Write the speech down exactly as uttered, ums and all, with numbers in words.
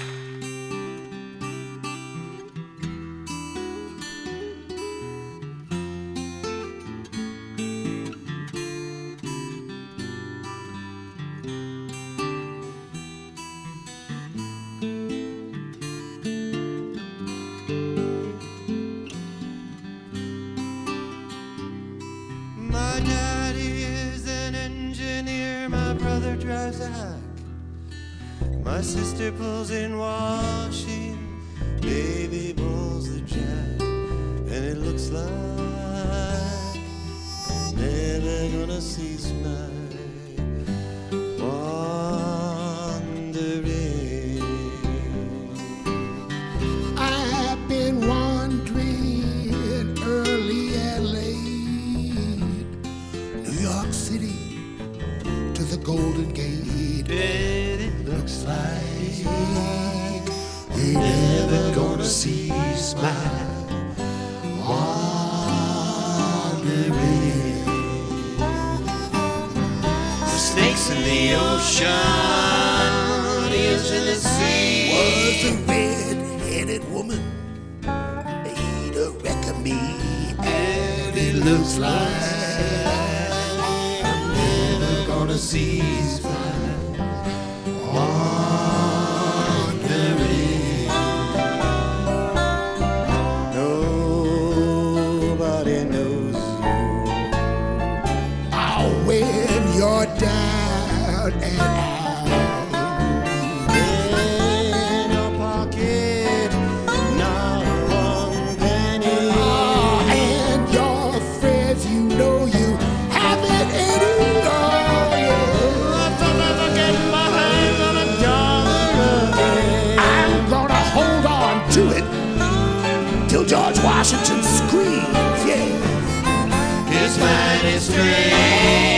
My daddy is an engineer, my brother drives a hack, my sister pulls in washing, baby pulls the jack, and it looks like I'm never gonna cease my wandering. I've been wandering early and late, New York City to the Golden Gate. And it looks like Ain't never gonna cease my wandering. the snakes in the ocean, eels in the sea. Was a red-headed woman made a wreck of me, and it looks like I'm never gonna cease my wandering. Nobody knows you. Oh, when you're down and out, In your pocket, not one penny. oh, and your friends, you know you haven't any. Oh, yeah. I'll never get my hands on a dollar again. I'm gonna hold on to it till George Washington screams, yeah. His man is strange.